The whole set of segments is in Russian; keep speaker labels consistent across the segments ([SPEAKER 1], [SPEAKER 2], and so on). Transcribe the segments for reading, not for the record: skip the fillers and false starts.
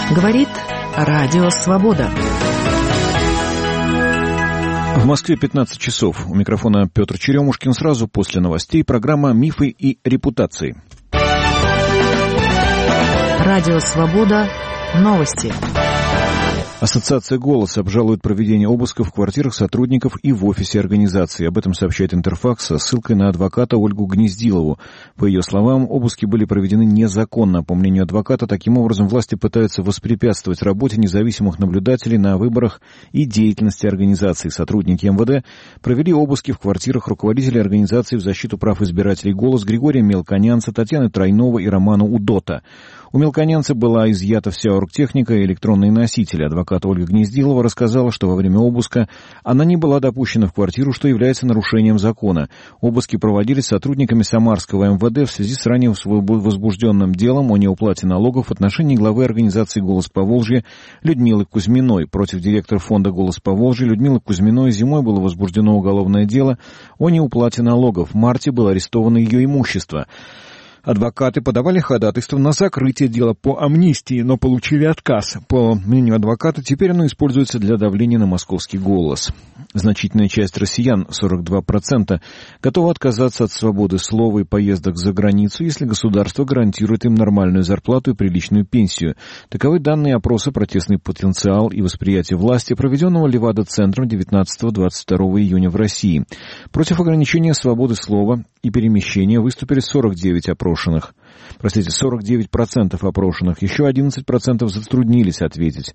[SPEAKER 1] Говорит Радио Свобода.
[SPEAKER 2] В Москве 15 часов. У микрофона Петр Черемушкин. Сразу после новостей программа «Мифы и репутации».
[SPEAKER 1] Радио Свобода. Новости.
[SPEAKER 2] Ассоциация «Голос» обжалует проведение обысков в квартирах сотрудников и в офисе организации. Об этом сообщает Интерфакс со ссылкой на адвоката Ольгу Гнездилову. По ее словам, обыски были проведены незаконно. По мнению адвоката, таким образом власти пытаются воспрепятствовать работе независимых наблюдателей на выборах и деятельности организации. Сотрудники МВД провели обыски в квартирах руководителей организации в защиту прав избирателей «Голос» Григория Мелконянца, Татьяны Тройнова и Романа Удота. У Мелконянца была изъята вся оргтехника и электронные носители. Адвокат Ольга Гнездилова рассказала, что во время обыска она не была допущена в квартиру, что является нарушением закона. Обыски проводились сотрудниками Самарского МВД в связи с ранее возбужденным делом о неуплате налогов в отношении главы организации «Голос Поволжья» Людмилы Кузьминой. Против директора фонда «Голос Поволжья» Людмилы Кузьминой зимой было возбуждено уголовное дело о неуплате налогов. В марте было арестовано ее имущество. Адвокаты подавали ходатайство на закрытие дела по амнистии, но получили отказ. По мнению адвоката, теперь оно используется для давления на московский «Голос». Значительная часть россиян, 42%, готова отказаться от свободы слова и поездок за границу, если государство гарантирует им нормальную зарплату и приличную пенсию. Таковы данные опроса «Протестный потенциал и восприятие власти», проведенного Левада-центром 19-22 июня в России. Против ограничения свободы слова и перемещения выступили 49% опрошенных. 49% опрошенных. Еще 11% затруднились ответить.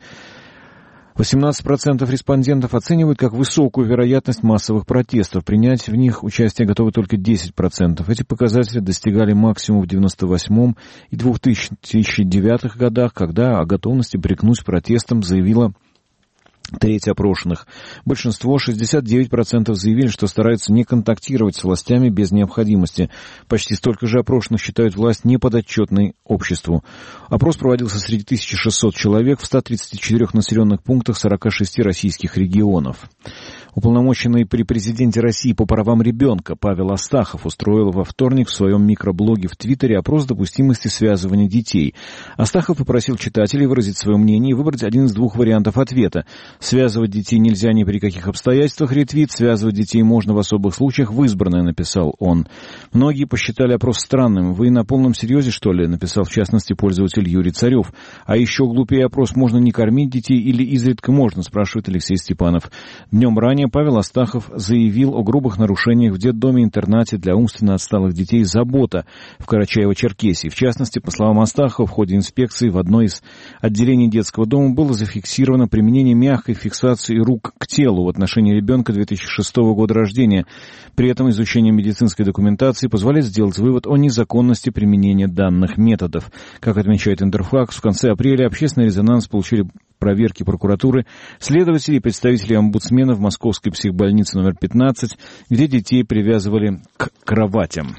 [SPEAKER 2] 18% респондентов оценивают как высокую вероятность массовых протестов. Принять в них участие готовы только 10%. Эти показатели достигали максимума в 1998 и 2009 годах, когда о готовности прекнуть протестам заявила треть опрошенных. Большинство, 69%, заявили, что стараются не контактировать с властями без необходимости. Почти столько же опрошенных считают власть неподотчетной обществу. Опрос проводился среди 1600 человек в 134 населенных пунктах 46 российских регионов. Уполномоченный при президенте России по правам ребенка Павел Астахов устроил во вторник в своем микроблоге в Твиттере опрос допустимости связывания детей. Астахов попросил читателей выразить свое мнение и выбрать один из двух вариантов ответа. Связывать детей нельзя ни при каких обстоятельствах, ретвит. Связывать детей можно в особых случаях, в избранное, написал он. Многие посчитали опрос странным. Вы на полном серьезе, что ли? Написал в частности пользователь Юрий Царев. А еще глупее опрос: можно не кормить детей или изредка можно, спрашивает Алексей Степанов. Днем ранее Павел Астахов заявил о грубых нарушениях в детдоме-интернате для умственно отсталых детей «Забота» в Карачаево-Черкесии. В частности, по словам Астахова, в ходе инспекции в одной из отделений детского дома было зафиксировано применение мягкой фиксации рук к телу в отношении ребенка 2006 года рождения. При этом изучение медицинской документации позволяет сделать вывод о незаконности применения данных методов. Как отмечает Интерфакс, в конце апреля общественный резонанс получили проверки прокуратуры, следователей и представителей омбудсмена в Московской психбольнице номер 15, где детей привязывали к кроватям.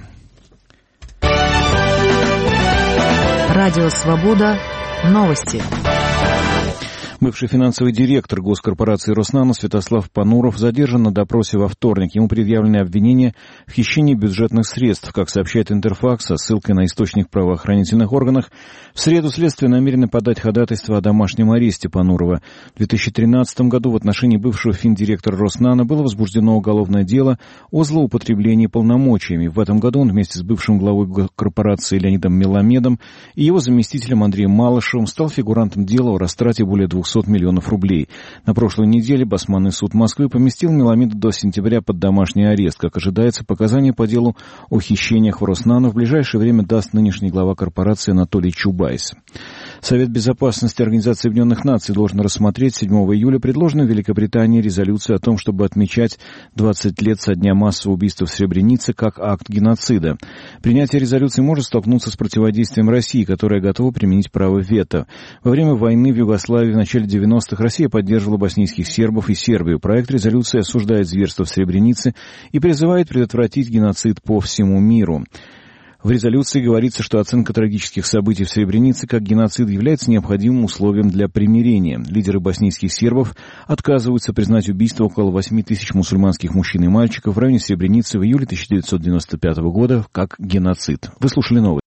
[SPEAKER 1] Радио Свобода. Новости.
[SPEAKER 2] Бывший финансовый директор госкорпорации «Роснано» Святослав Пануров задержан на допросе во вторник. Ему предъявлены обвинения в хищении бюджетных средств. Как сообщает Интерфакс со ссылкой на источник в правоохранительных органах, в среду следствие намерено подать ходатайство о домашнем аресте Панурова. В 2013 году в отношении бывшего финдиректора «Роснано» было возбуждено уголовное дело о злоупотреблении полномочиями. В этом году он вместе с бывшим главой корпорации Леонидом Меламедом и его заместителем Андреем Малышевым стал фигурантом дела о растрате более 200 миллионов рублей. На прошлой неделе Басманный суд Москвы поместил Меламеда до сентября под домашний арест. Как ожидается, показания по делу о хищениях в Роснано в ближайшее время даст нынешний глава корпорации Анатолий Чубайс. Совет безопасности Организации Объединенных Наций должен рассмотреть 7 июля предложенную Великобританией резолюцию о том, чтобы отмечать 20 лет со дня массового убийства в Сребренице как акт геноцида. Принятие резолюции может столкнуться с противодействием России, которая готова применить право вето. Во время войны в Югославии в начале 90-х Россия поддерживала боснийских сербов и Сербию. Проект резолюции осуждает зверство в Сребренице и призывает предотвратить геноцид по всему миру. В резолюции говорится, что оценка трагических событий в Сребренице как геноцид является необходимым условием для примирения. Лидеры боснийских сербов отказываются признать убийство около 8 тысяч мусульманских мужчин и мальчиков в районе Сребреницы в июле 1995 года как геноцид. Вы слушали новости.